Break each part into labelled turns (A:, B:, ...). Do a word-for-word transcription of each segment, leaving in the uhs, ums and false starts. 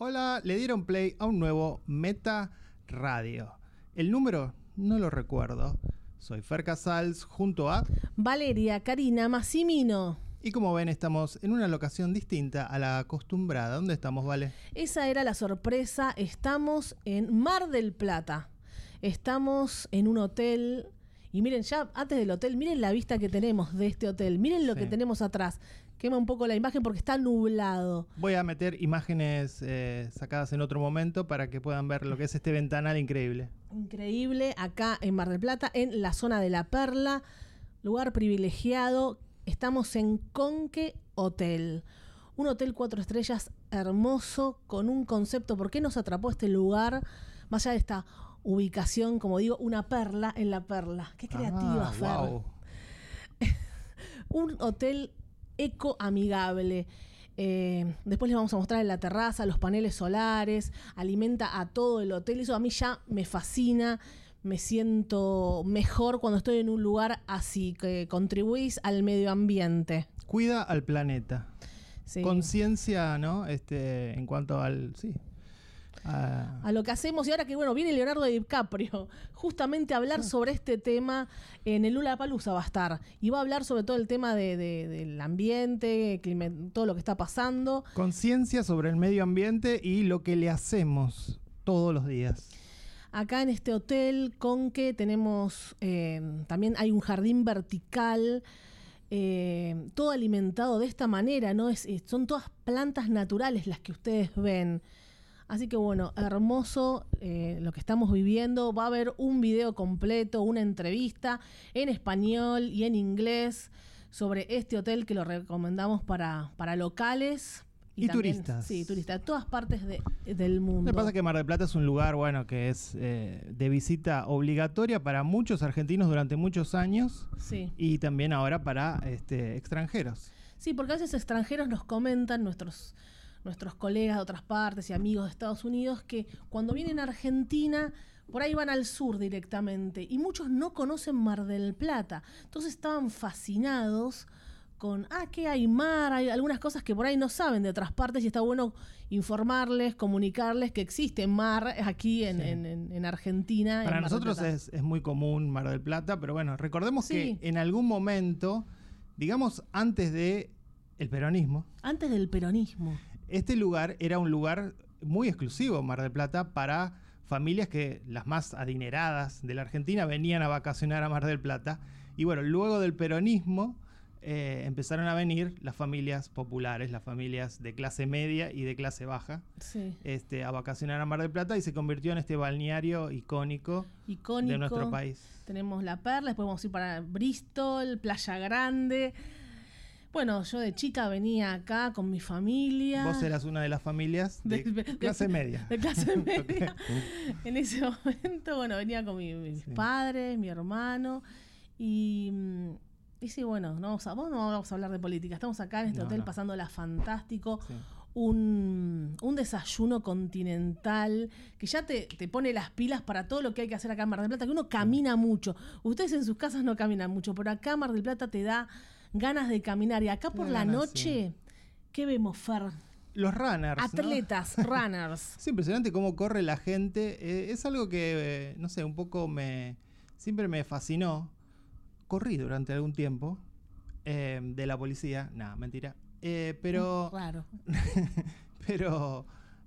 A: Hola, le dieron play a un nuevo Meta Radio. El número no lo recuerdo. Soy Fer Casals junto a
B: Valeria Karina Massimino.
A: Y como ven, estamos en una locación distinta a la acostumbrada. ¿Dónde estamos, Vale?
B: Esa era la sorpresa. Estamos en Mar del Plata. Estamos en un hotel. Y miren, ya antes del hotel, miren la vista que tenemos de este hotel. Miren lo
A: Sí.
B: que tenemos atrás. Quema un poco la imagen porque está nublado.
A: Voy a meter imágenes eh, sacadas en otro momento para que puedan ver lo que es este ventanal increíble.
B: Increíble, acá en Mar del Plata, en la zona de La Perla. Lugar privilegiado. Estamos en Conque Hotel. Un hotel cuatro estrellas hermoso, con un concepto. ¿Por qué nos atrapó este lugar? Más allá de esta ubicación, como digo, una perla en la perla. Qué creativa,
A: Ah,
B: Fer.
A: wow.
B: Un hotel ecoamigable. Eh, después les vamos a mostrar en la terraza los paneles solares. Alimenta a todo el hotel. Eso a mí ya me fascina. Me siento mejor cuando estoy en un lugar así, que contribuís al medio ambiente.
A: Cuida al planeta.
B: Sí.
A: Conciencia, ¿no? Este, en cuanto al... Sí. A,
B: A lo que hacemos. Y ahora que, bueno, viene Leonardo DiCaprio justamente a hablar sobre este tema. En el Lollapalooza va a estar. Y va a hablar sobre todo el tema de, de, del ambiente, clima, todo lo que está pasando.
A: conciencia sobre el medio ambiente y lo que le hacemos todos los días.
B: Acá en este hotel Conque tenemos, eh, también hay un jardín vertical, eh, todo alimentado de esta manera, ¿no? Es, es, son todas plantas naturales las que ustedes ven. Así que bueno, hermoso eh, lo que estamos viviendo. Va a haber un video completo, una entrevista en español y en inglés sobre este hotel que lo recomendamos para, para locales.
A: Y
B: también,
A: turistas.
B: Sí, turistas de todas partes de, del mundo.
A: Lo que pasa es que Mar del Plata es un lugar, bueno, que es eh, de visita obligatoria para muchos argentinos durante muchos años.
B: Sí.
A: Y también ahora para este, extranjeros.
B: Sí, porque a veces extranjeros nos comentan, nuestros, nuestros colegas de otras partes y amigos de Estados Unidos, que cuando vienen a Argentina, por ahí van al sur directamente. Y muchos no conocen Mar del Plata. Entonces estaban fascinados con, ah, que hay mar, hay algunas cosas que por ahí no saben de otras partes y está bueno informarles, comunicarles que existe mar aquí en,
A: Sí.
B: en, en, en Argentina.
A: Para
B: en Mar del
A: nosotros
B: Plata.
A: es, es muy común Mar del Plata, pero bueno, recordemos
B: Sí.
A: que en algún momento, digamos antes de el peronismo,
B: Antes del peronismo.
A: este lugar era un lugar muy exclusivo, Mar del Plata, para familias que las más adineradas de la Argentina venían a vacacionar a Mar del Plata. Y bueno, luego del peronismo eh, empezaron a venir las familias populares, las familias de clase media y de clase baja,
B: Sí.
A: este, a vacacionar a Mar del Plata y se convirtió en este balneario icónico,
B: Icónico.
A: de nuestro país.
B: Tenemos La Perla, después vamos a ir para Bristol, Playa Grande. Bueno, yo de chica venía acá con mi familia.
A: Vos eras una de las familias de,
B: De- de-
A: clase media.
B: De clase media. En ese momento, bueno, venía con mi- mis
A: Sí.
B: padres, mi hermano. Y, mm, y sí, bueno, no vamos a, vos no vamos a hablar de política. Estamos acá en este
A: No,
B: hotel
A: no.
B: pasándola fantástico.
A: Sí.
B: Un, un desayuno continental que ya te, te pone las pilas para todo lo que hay que hacer acá en Mar del Plata, que uno camina mucho. Ustedes en sus casas no caminan mucho, pero acá Mar del Plata te da ganas de caminar. Y acá por la
A: Ganas,
B: noche, ¿qué vemos, Fer?
A: Los runners, ¿no?
B: Atletas, runners.
A: Es impresionante cómo corre la gente. Eh, es algo que, eh, no sé, un poco me... Siempre me fascinó. Corrí durante algún tiempo eh, de la policía. Nada, mentira. Eh, pero...
B: Raro.
A: pero...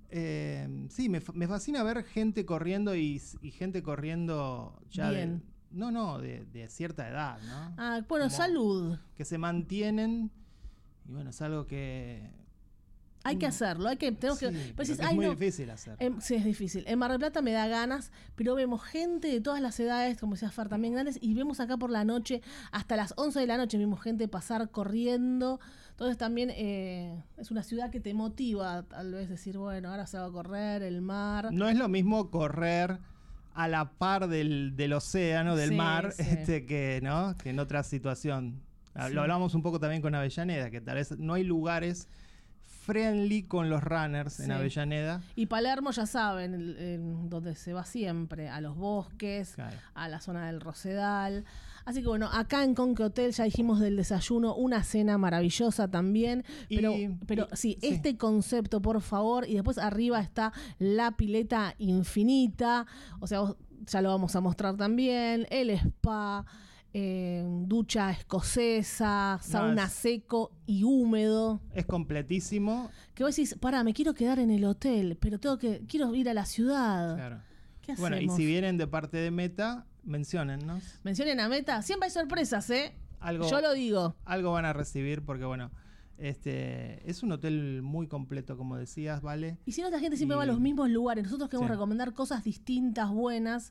A: eh, sí, me, fa- me fascina ver gente corriendo y, y gente corriendo ya
B: Bien.
A: de... No, no, de, de cierta edad, ¿no?
B: Ah, bueno,
A: Como
B: salud.
A: Que se mantienen. Y bueno, es algo que...
B: Hay que hacerlo, hay que, tenemos
A: Sí,
B: que.
A: pero
B: pues
A: que
B: dices,
A: es
B: "Ay,
A: muy
B: no".
A: difícil hacer.
B: Em, sí, es difícil. En Mar del Plata me da ganas, pero vemos gente de todas las edades, como decía Far, también grandes, y vemos acá por la noche, hasta las once de la noche, vimos gente pasar corriendo. Entonces también eh, es una ciudad que te motiva, tal vez decir, bueno, ahora se va a correr, el mar.
A: No es lo mismo correr a la par del, del océano, del
B: Sí,
A: mar,
B: sí.
A: este que, ¿no? que en otra situación.
B: Sí.
A: Lo hablamos un poco también con Avellaneda, que tal vez no hay lugares friendly con los runners
B: Sí.
A: en Avellaneda.
B: Y Palermo, ya saben, el- el- donde se va siempre, a los bosques,
A: Claro.
B: a la zona del Rosedal. Así que bueno, acá en Conque Hotel ya dijimos del desayuno, una cena maravillosa también. Pero,
A: Y-
B: pero
A: y-
B: sí,
A: sí.
B: este concepto, por favor. Y después arriba está la pileta infinita. O sea, vos- ya lo vamos a mostrar también. El spa. eh, ducha escocesa, sauna
A: es-
B: seco y húmedo.
A: Es completísimo.
B: Que vos decís, pará, me quiero quedar en el hotel, pero tengo que, quiero ir a la ciudad.
A: Claro.
B: ¿Qué hacemos?
A: Bueno, y si vienen de parte de Meta, menciónennos.
B: Mencionen a Meta, siempre hay sorpresas, ¿eh?
A: Algo,
B: Yo lo digo.
A: algo van a recibir porque, bueno, este es un hotel muy completo, como decías, ¿vale?
B: Y si no, la gente siempre
A: Y-
B: va a los mismos lugares. Nosotros queremos
A: Sí.
B: recomendar cosas distintas, buenas.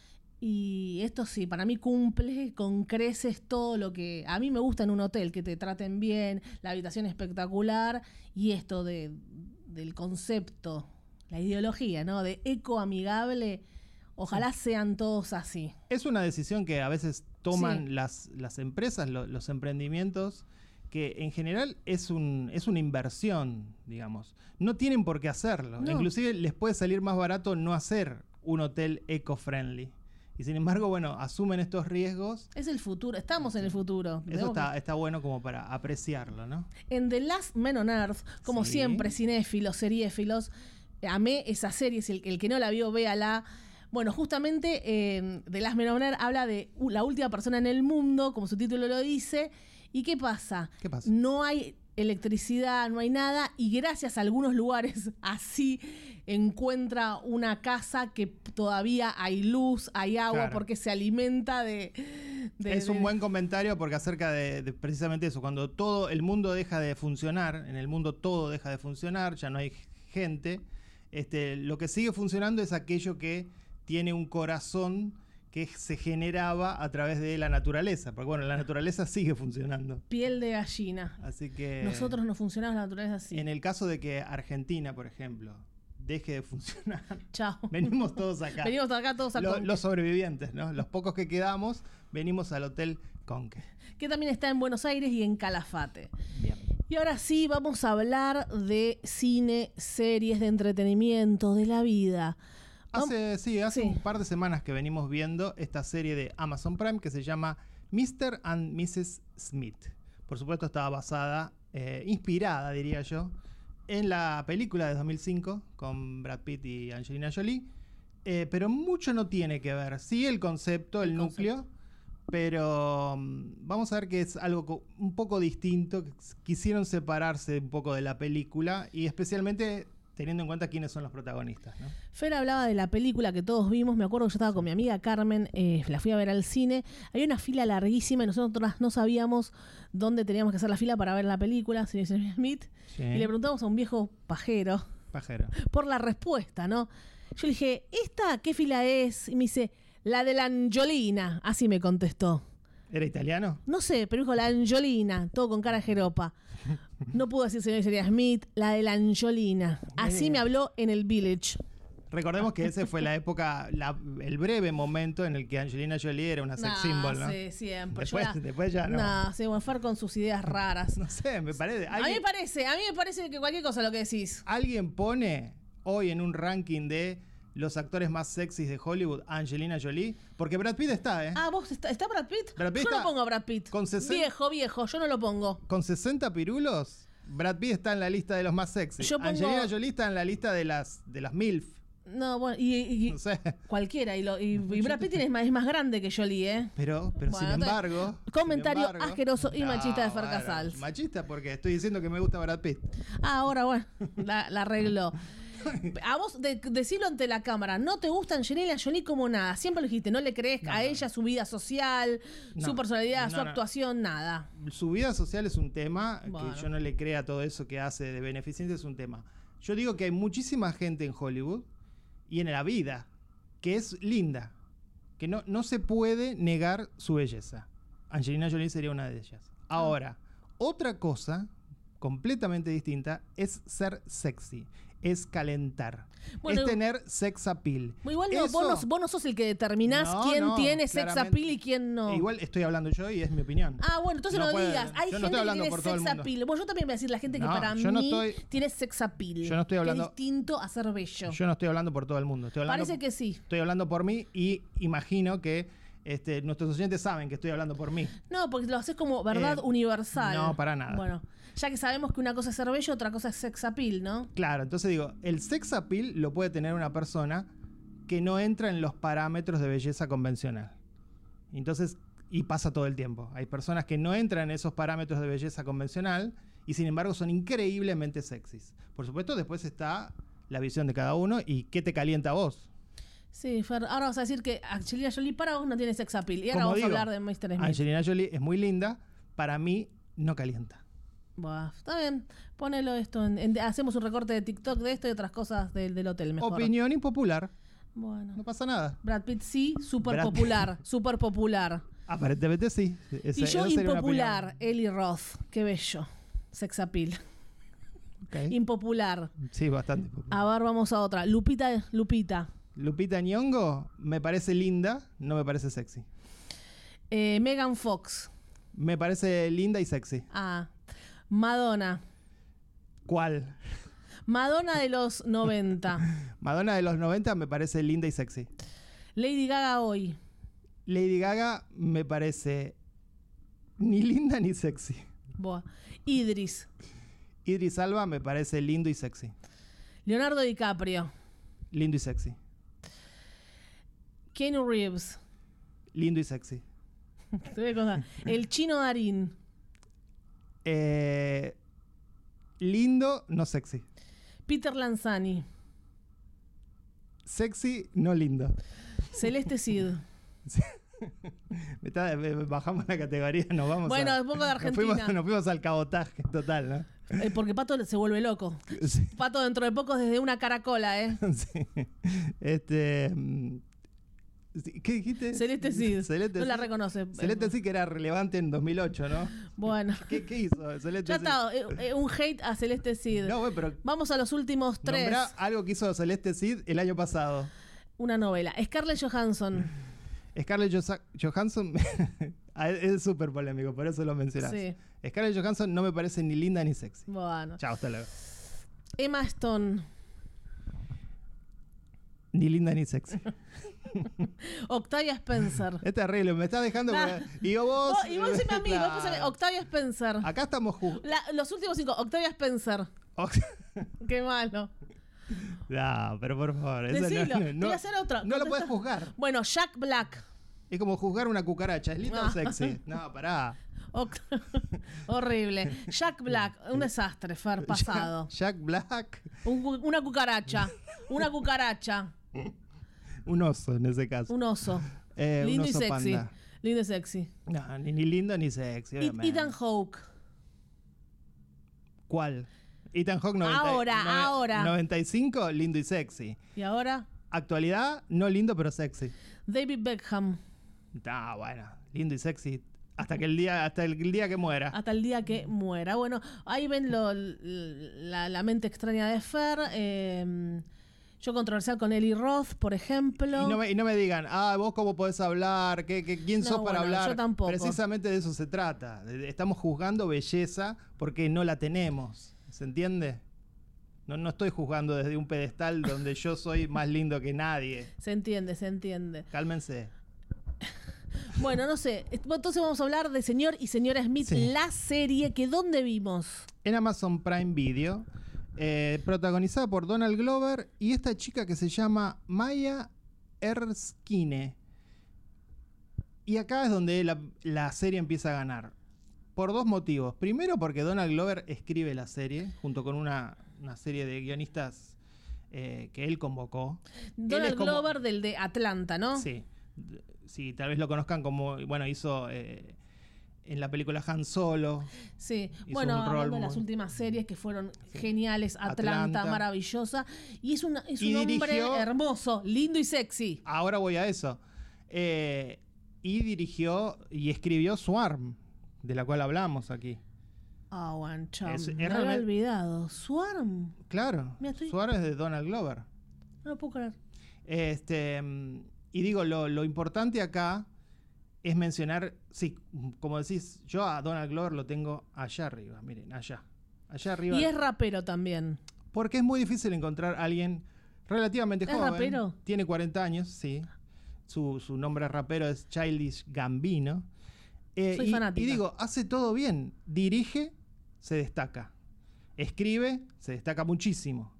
B: Y esto sí, para mí cumple con creces todo lo que a mí me gusta en un hotel, que te traten bien, la habitación espectacular y esto de, del concepto, la ideología, ¿no? De ecoamigable. Ojalá sean todos así.
A: Es una decisión que a veces toman
B: Sí.
A: las, las empresas, lo- los emprendimientos, que en general es, un, es una inversión, digamos. No tienen por qué hacerlo.
B: No.
A: Inclusive les puede salir más barato no hacer un hotel eco-friendly. Y sin embargo, bueno, asumen estos riesgos.
B: Es el futuro, estamos en el futuro.
A: Eso
B: Tenemos que-
A: está, está bueno como para apreciarlo, ¿no?
B: En The Last Men on Earth, como
A: Sí.
B: siempre, cinéfilos, seriéfilos, amé esa serie, si el, el que no la vio, véala. Bueno, justamente eh, The Last Men on Earth habla de uh, la última persona en el mundo, como su título lo dice. ¿Y qué pasa?
A: ¿Qué pasa?
B: No hay electricidad, no hay nada, y gracias a algunos lugares así encuentra una casa que todavía hay luz, hay agua,
A: Claro.
B: porque se alimenta de... de-
A: Es un
B: de-
A: buen comentario porque acerca de, de precisamente eso, cuando todo el mundo deja de funcionar, en el mundo todo deja de funcionar, ya no hay gente, este, lo que sigue funcionando es aquello que tiene un corazón que se generaba a través de la naturaleza, porque bueno, la naturaleza sigue funcionando.
B: Piel de gallina.
A: Así que
B: Nosotros no funcionamos la naturaleza así.
A: en el caso de que Argentina, por ejemplo, deje de funcionar,
B: Chao.
A: venimos todos acá.
B: Venimos acá todos a
A: Lo-
B: Conque,
A: los sobrevivientes, ¿no? Los pocos que quedamos, venimos al Hotel Conque.
B: que también está en Buenos Aires y en Calafate.
A: Bien.
B: Y ahora sí, vamos a hablar de cine, series de entretenimiento, de la vida. Vam-
A: Hace, sí, hace
B: Sí.
A: un par de semanas que venimos viendo esta serie de Amazon Prime que se llama mister and missus Smith. Por supuesto estaba basada, eh, inspirada diría yo, en la película de dos mil cinco con Brad Pitt y Angelina Jolie, eh, pero mucho no tiene que ver. Sí el concepto, el,
B: El
A: núcleo, pero um, vamos a ver que es algo co- un poco distinto. que s- Quisieron separarse un poco de la película y especialmente teniendo en cuenta quiénes son los protagonistas, ¿no?
B: Fer hablaba de la película que todos vimos. Me acuerdo que yo estaba con mi amiga Carmen, eh, la fui a ver al cine. Había una fila larguísima y nosotros no sabíamos dónde teníamos que hacer la fila para ver la película, señor Smith.
A: Sí.
B: Y le preguntamos a un viejo pajero
A: Pajero.
B: por la respuesta, ¿no? Yo le dije, ¿esta qué fila es? Y me dice, la de la Angiolina. Así me contestó.
A: ¿Era italiano?
B: No sé, pero dijo la Angiolina, todo con cara de jeropa. No pudo decir señor sería Smith, la de la Angiolina. Así
A: Bien.
B: me habló en el Village.
A: Recordemos que ese fue la época, la- el breve momento en el que Angelina Jolie era una sex
B: Nah,
A: symbol, ¿no?
B: sí, siempre.
A: Después,
B: Yo la-
A: después ya no.
B: Nah, se va a Fer con sus ideas raras.
A: No sé, me parece.
B: A mí me
A: ¿Alguien,
B: parece, a mí me parece que cualquier cosa lo que decís.
A: alguien pone hoy en un ranking de los actores más sexys de Hollywood a Angelina Jolie? Porque Brad Pitt está, ¿eh?
B: Ah, ¿vos está, está Brad Pitt?
A: Brad Pitt
B: yo
A: está
B: no pongo a Brad Pitt.
A: con sesenta
B: Viejo, viejo, yo no lo pongo.
A: Con sesenta pirulos, Brad Pitt está en la lista de los más sexys.
B: Yo pongo-
A: Angelina Jolie está en la lista de las, de las MILF.
B: No, bueno, y, y-
A: No sé.
B: cualquiera. Y, lo- y- y Brad Pitt es más, es más grande que Jolie, ¿eh?
A: Pero, pero
B: Bueno,
A: sin
B: te-
A: embargo.
B: comentario
A: sin embargo-
B: asqueroso y machista de Fer
A: bueno,
B: Casals.
A: Machista porque estoy diciendo que me gusta Brad Pitt.
B: Ah, ahora, bueno, la, la arregló. A vos, de, decirlo ante la cámara, ¿no te gusta Angelina Jolie como nada? Siempre lo dijiste, no le crees
A: No,
B: a
A: no.
B: ella, su vida social,
A: No,
B: su personalidad, su
A: no, no.
B: actuación, nada.
A: Su vida social es un tema,
B: Bueno.
A: que yo no le crea todo eso que hace de beneficente, es un tema. Yo digo que hay muchísima gente en Hollywood y en la vida que es linda, que no, no se puede negar su belleza. Angelina Jolie sería una de ellas. Ahora, otra cosa completamente distinta es ser sexy. es calentar.
B: Bueno,
A: es tener sex appeal.
B: Igual no,
A: Eso,
B: vos, no, vos no sos el que determinás
A: no,
B: quién
A: no,
B: tiene sex
A: claramente.
B: appeal y quién no.
A: Igual estoy hablando yo y es mi opinión.
B: Ah, bueno, entonces no,
A: No
B: lo
A: puede-
B: digas. Hay
A: yo
B: gente
A: no estoy
B: que
A: hablando
B: tiene
A: por todo el
B: sex
A: mundo.
B: appeal. Bueno, yo también voy a decir la gente que
A: No,
B: para
A: yo no
B: mí
A: estoy-
B: tiene sex appeal.
A: Yo no estoy hablando-
B: Que es distinto a ser bello.
A: Yo no estoy hablando por todo el mundo. Estoy hablando,
B: Parece que sí.
A: Estoy hablando por mí y imagino que este, nuestros oyentes saben que estoy hablando por mí.
B: No, porque lo haces como verdad
A: Eh,
B: universal.
A: no, para nada.
B: Bueno, ya que sabemos que una cosa es ser bello, otra cosa es sex appeal, ¿no?
A: Claro, entonces digo, el sex appeal lo puede tener una persona que no entra en los parámetros de belleza convencional. Entonces, y pasa todo el tiempo. Hay personas que no entran en esos parámetros de belleza convencional y sin embargo son increíblemente sexys. Por supuesto, después está la visión de cada uno y qué te calienta a vos.
B: Sí, Fer, ahora vas a decir que Angelina Jolie para vos no tiene sex appeal. Y ahora
A: Como
B: vamos
A: digo,
B: a hablar de mister Smith.
A: Angelina Jolie es muy linda, para mí no calienta.
B: Buah, está bien, ponelo esto. En, en- hacemos un recorte de TikTok de esto y otras cosas del, del hotel mejor.
A: Opinión impopular,
B: Bueno.
A: no pasa nada.
B: Brad Pitt sí, súper
A: Brad Pitt.
B: popular, súper popular.
A: Aparentemente sí. Esa-
B: Y yo
A: esa sería una
B: impopular,
A: opinión.
B: Eli Roth, qué bello. Sex appeal.
A: Ok.
B: Impopular.
A: Sí, bastante impopular.
B: A ver, vamos a otra. Lupita, Lupita.
A: Lupita Nyong'o me parece linda, no me parece sexy.
B: Eh, Megan Fox.
A: Me parece linda y sexy.
B: Ah. Madonna.
A: ¿Cuál?
B: Madonna de los noventa.
A: Madonna de los noventa me parece linda y sexy.
B: Lady Gaga hoy.
A: Lady Gaga me parece ni linda ni sexy.
B: Boa. Idris.
A: Idris Elba me parece lindo y sexy.
B: Leonardo DiCaprio.
A: Lindo y sexy.
B: Keanu Reeves.
A: Lindo y sexy.
B: Te voy a contar. El Chino Darín.
A: Eh, lindo, no sexy.
B: Peter Lanzani.
A: Sexy, no lindo.
B: Celeste Cid.
A: Me está- me- bajamos la categoría, nos vamos
B: Bueno,
A: a...
B: pongo de
A: nos fuimos,
B: Argentina.
A: nos fuimos al cabotaje total, ¿no?
B: Eh, porque Pato se vuelve loco.
A: Sí.
B: Pato dentro de poco desde una caracola, ¿eh?
A: Sí. Este... mm, sí, ¿qué dijiste?
B: Celeste Cid.
A: Celeste
B: No la
A: Cid.
B: reconoce.
A: Celeste sí que era relevante en dos mil ocho, ¿no?
B: Bueno.
A: ¿Qué, qué hizo Celeste
B: Ya
A: Cid?
B: está. eh, eh, un hate a Celeste Cid.
A: No, güey, pero
B: Vamos a los últimos tres.
A: nombrá algo que hizo Celeste Cid el año pasado.
B: Una novela. Scarlett Johansson.
A: Scarlett Josa- Johansson ah, es es súper polémico, por eso lo mencionás.
B: Sí.
A: Scarlett Johansson no me parece ni linda ni sexy.
B: Bueno.
A: Chao, hasta luego.
B: Emma Stone.
A: Ni linda ni sexy.
B: Octavia Spencer.
A: Es terrible, me estás dejando...
B: Nah.
A: porque- Y vos...
B: Vos- y vos decime a mí, vos
A: Claro.
B: puseme Octavia Spencer.
A: Acá estamos ju-
B: La- los últimos cinco. Octavia Spencer. Qué malo.
A: No, pero por favor. esa no-
B: Decilo.
A: no,
B: Te voy a hacer otra.
A: No lo
B: Contesta.
A: puedes juzgar.
B: Bueno, Jack Black.
A: Es como juzgar una cucaracha. ¿Es linda
B: Ah.
A: o sexy? No, pará.
B: Oct- Horrible. Jack Black. Un desastre, Fer, pasado.
A: Jack, Jack Black.
B: Un cu- una cucaracha. Una cucaracha.
A: Un oso en ese caso.
B: Un oso.
A: Eh, un
B: Lindo y
A: oso
B: sexy.
A: panda.
B: Lindo y sexy.
A: No, ni, ni lindo ni sexy.
B: Et-
A: obviamente.
B: Ethan Hawke.
A: ¿Cuál? Ethan Hawke noventa,
B: Ahora,
A: nove-
B: ahora.
A: noventa y cinco, lindo y sexy.
B: Y ahora,
A: Actualidad, no lindo pero sexy.
B: David Beckham.
A: Ah, bueno, lindo y sexy. Hasta que el día, hasta el día que muera.
B: Hasta el día que muera. Bueno, ahí ven lo- la, la mente extraña de Fer. eh, yo controversial con Eli Roth, por ejemplo.
A: Y no, me, y no me digan, ah, vos cómo podés hablar, ¿Qué, qué, quién
B: No,
A: sos para
B: bueno,
A: hablar.
B: yo tampoco.
A: Precisamente de eso se trata. De- de- Estamos juzgando belleza porque no la tenemos. ¿Se entiende? No, no estoy juzgando desde un pedestal donde yo soy más lindo que nadie.
B: Se entiende, se entiende.
A: Cálmense.
B: Bueno, no sé. Entonces vamos a hablar de Señor y Señora Smith,
A: Sí.
B: la serie que ¿dónde vimos?
A: En Amazon Prime Video, eh, protagonizada por Donald Glover y esta chica que se llama Maya Erskine. Y acá es donde la, la serie empieza a ganar. Por dos motivos. Primero porque Donald Glover escribe la serie junto con una, una serie de guionistas eh, que él convocó. Él
B: Donald
A: es como-
B: Glover del de Atlanta, ¿no?
A: Sí. Sí, tal vez lo conozcan como, bueno, hizo eh, en la película Han Solo.
B: Sí,
A: Hizo
B: bueno,
A: un rol
B: hablando de las
A: muy-
B: últimas series que fueron
A: Sí.
B: geniales, Atlanta,
A: Atlanta.
B: maravillosa, y es, una, es
A: Y
B: un hombre
A: dirigió-
B: hermoso, lindo y sexy.
A: Ahora voy a eso. Eh, y dirigió y escribió Swarm, de la cual hablamos aquí.
B: Oh, One Chum.
A: Es- es
B: Me había
A: realmente-
B: olvidado. Swarm.
A: Claro,
B: Mira, estoy-
A: Suárez de Donald Glover.
B: No lo puedo creer.
A: Este, mm, y digo, lo, lo importante acá es mencionar, sí, como decís, yo a Donald Glover lo tengo allá arriba, miren, allá. Allá arriba.
B: Y es rapero también.
A: Porque es muy difícil encontrar a alguien relativamente
B: ¿Es
A: joven.
B: rapero?
A: Tiene cuarenta años, sí. Su, su nombre rapero es Childish Gambino. Eh,
B: Soy
A: y,
B: fanática.
A: y digo, hace todo bien. Dirige, se destaca. Escribe, se destaca muchísimo.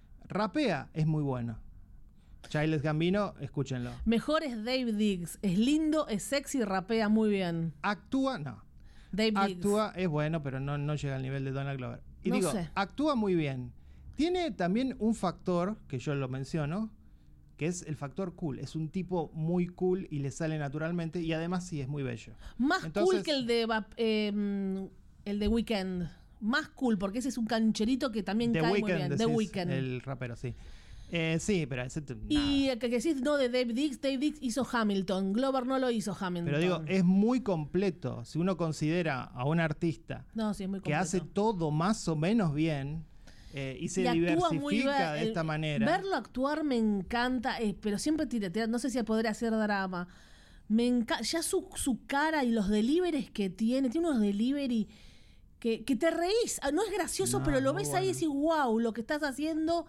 A: Rapea, es muy bueno. Childish Gambino, escúchenlo.
B: Mejor es Dave Diggs. Es lindo, es sexy, rapea muy bien.
A: Actúa, no.
B: Dave Diggs.
A: Actúa, es bueno, pero no, no llega al nivel de Donald Glover. Y
B: No
A: digo,
B: sé.
A: actúa muy bien. Tiene también un factor, que yo lo menciono, que es el factor cool. Es un tipo muy cool y le sale naturalmente y además sí es muy bello.
B: Más
A: Entonces-
B: cool que el de Vap- eh, el de Weekend. Más cool, porque ese es un cancherito que también
A: The
B: cae muy
A: Weeknd,
B: bien. The
A: decís,
B: Weeknd.
A: el rapero, sí. Eh, sí, pero ese... t-
B: Y
A: nada.
B: el que que decís no de Dave Diggs, Dave Diggs hizo Hamilton. Glover no lo hizo Hamilton.
A: Pero digo, es muy completo. Si uno considera a un artista
B: No, sí, es muy
A: que
B: completo.
A: hace todo más o menos bien eh, y se
B: Y actúa muy
A: diversifica
B: bien.
A: de esta
B: Eh,
A: manera...
B: Verlo actuar me encanta, eh, pero siempre tiretea. No sé si podría hacer drama. Me encanta. Ya su, su cara y los deliveries que tiene. Tiene unos delivery que, que te reís. Ah, no es gracioso,
A: No,
B: pero lo
A: muy
B: ves ahí y
A: bueno.
B: decís, wow, lo que estás haciendo.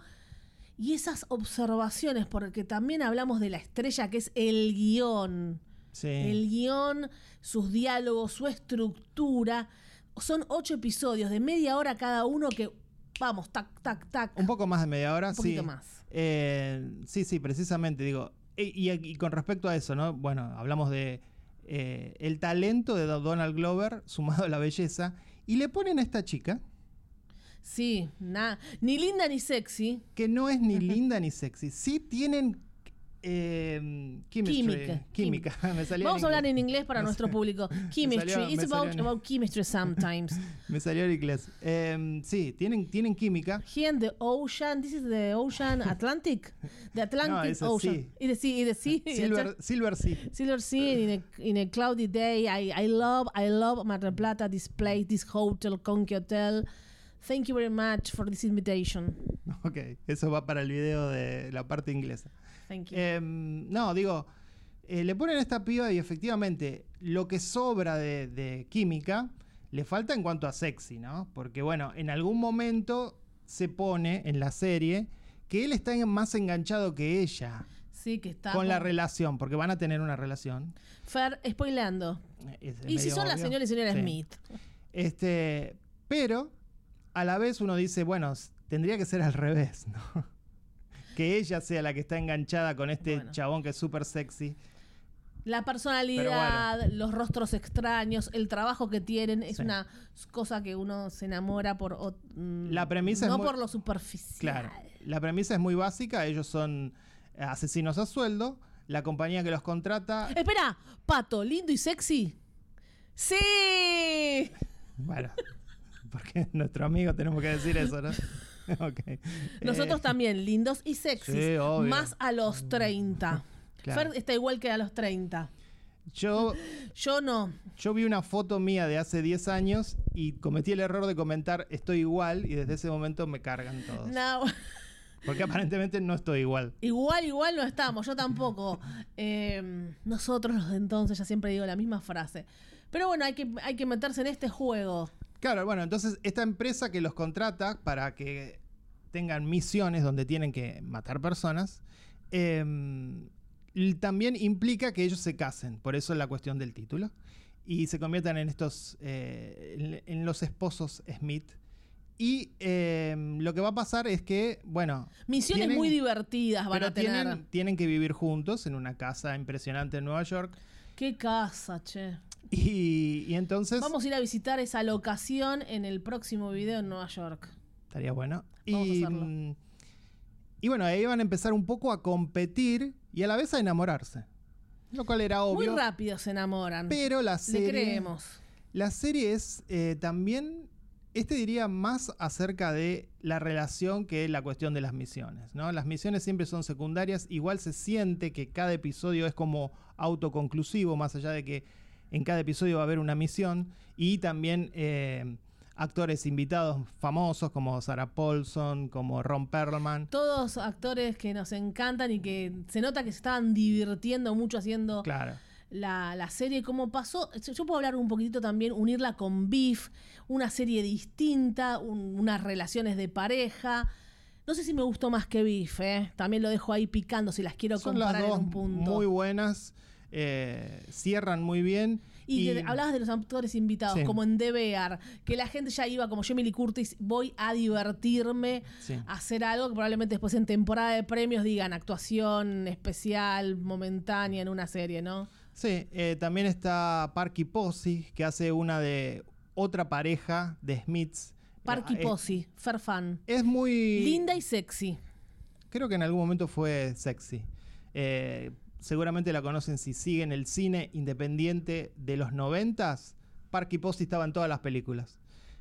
B: Y esas observaciones, porque también hablamos de la estrella que es el guión.
A: Sí.
B: El guión, sus diálogos, su estructura. Son ocho episodios de media hora cada uno que, vamos, tac, tac, tac.
A: Un poco más de media hora,
B: Un
A: sí.
B: poquito más.
A: Eh, sí, sí, precisamente, digo. Y, y- y con respecto a eso, ¿no? Bueno, hablamos de eh, el talento de Donald Glover sumado a la belleza. Y le ponen a esta chica,
B: Sí, nada. Ni linda ni sexy.
A: que no es ni linda ni sexy. Sí tienen eh, chemistry,
B: Química.
A: química. Me salió
B: Vamos a hablar en inglés para
A: Me
B: nuestro
A: salió-
B: público.
A: me
B: Chemistry.
A: salió-
B: It's
A: me
B: about,
A: salió en-
B: about chemistry sometimes.
A: Me salió en inglés. Eh, sí, tienen, tienen química.
B: Here in the ocean, this is the ocean Atlantic. The Atlantic
A: ese
B: Ocean.
A: sí.
B: Y the sea, y the sea.
A: Silver, Silver Sea.
B: Silver Sea in a, in a cloudy day. I, I love, I love Mar del Plata, this place, this hotel, Conky Hotel. Thank you very much for this invitation.
A: Ok, eso va para el video de la parte inglesa.
B: Thank you.
A: Eh, no, digo, eh, le ponen a esta piba y efectivamente lo que sobra de, de química le falta en cuanto a sexy, ¿no? Porque bueno, en algún momento se pone en la serie que él está en- más enganchado que ella
B: sí, que está.
A: con la
B: como-
A: relación, porque van a tener una relación.
B: Fer, spoileando.
A: Es
B: Y si
A: medio
B: son la
A: obvio.
B: señora y señora
A: Sí.
B: Smith.
A: Este, pero a la vez uno dice, bueno, s- tendría que ser al revés, ¿no? Que ella sea la que está enganchada con este
B: Bueno.
A: chabón que es súper sexy.
B: La personalidad, los rostros extraños, el trabajo que tienen, es
A: Sí.
B: una cosa que uno se enamora por... ot- mm,
A: La premisa es
B: no
A: muy-
B: por lo superficial.
A: Claro, la premisa es muy básica, ellos son asesinos a sueldo, la compañía que los contrata,
B: Espera, Pato, lindo y sexy. ¡Sí!
A: bueno, porque nuestro amigo tenemos que decir eso, ¿no? Ok.
B: Nosotros
A: Eh,
B: también, lindos y sexys.
A: Sí, obvio.
B: Más a los treinta.
A: Claro.
B: Fer está igual que a los treinta.
A: yo,
B: Yo no.
A: yo vi una foto mía de hace diez años y cometí el error de comentar estoy igual y desde ese momento me cargan todos.
B: No.
A: Porque aparentemente no estoy igual.
B: Igual, igual no estamos, yo tampoco. Eh, nosotros los de entonces, ya siempre digo la misma frase. Pero bueno, hay que, hay que meterse en este juego.
A: Claro, bueno, entonces esta empresa que los contrata para que tengan misiones donde tienen que matar personas, eh, y también implica que ellos se casen, por eso es la cuestión del título, y se conviertan en estos, eh, en, en los esposos Smith. Y eh, lo que va a pasar es que, bueno...
B: Misiones
A: tienen-
B: muy divertidas van
A: pero
B: a tener.
A: tienen, tienen que vivir juntos en una casa impresionante en Nueva York.
B: Qué casa, che.
A: Y, y entonces...
B: Vamos a ir a visitar esa locación en el próximo video en Nueva York.
A: Estaría bueno.
B: Vamos a
A: y,
B: hacerlo.
A: mm, y bueno, ahí van a empezar un poco a competir y a la vez a enamorarse. Lo cual era
B: Muy
A: obvio.
B: rápido se enamoran.
A: Pero la
B: Le
A: serie...
B: creemos.
A: La serie es eh, también, este diría, más acerca de la relación que la cuestión de las misiones, ¿no? Las misiones siempre son secundarias, igual se siente que cada episodio es como autoconclusivo, más allá de que en cada episodio va a haber una misión, y también eh, actores invitados famosos como Sarah Paulson, como Ron Perlman.
B: Todos actores que nos encantan y que se nota que se estaban divirtiendo mucho haciendo
A: Claro.
B: la, la serie. Como pasó, yo puedo hablar un poquitito también, unirla con Beef, una serie distinta, un, unas relaciones de pareja. No sé si me gustó más que Beef, ¿eh? También lo dejo ahí picando si las quiero
A: Son
B: comparar
A: las dos
B: en un punto.
A: muy buenas, eh, cierran muy bien.
B: Y,
A: Y
B: que hablabas de los actores invitados,
A: Sí.
B: como en The Bear, que la gente ya iba como Jamie Lee Curtis, voy a divertirme,
A: Sí.
B: a hacer algo que probablemente después en temporada de premios digan actuación especial, momentánea en una serie, ¿no?
A: Sí, eh, también está Parky Posey, que hace una de otra pareja de Smiths.
B: Parky
A: Eh,
B: Posey, fair fan.
A: Es muy...
B: Linda y sexy.
A: Creo que en algún momento fue sexy. Eh, seguramente la conocen si siguen el cine independiente de los noventas. Parky Posey estaba en todas las películas.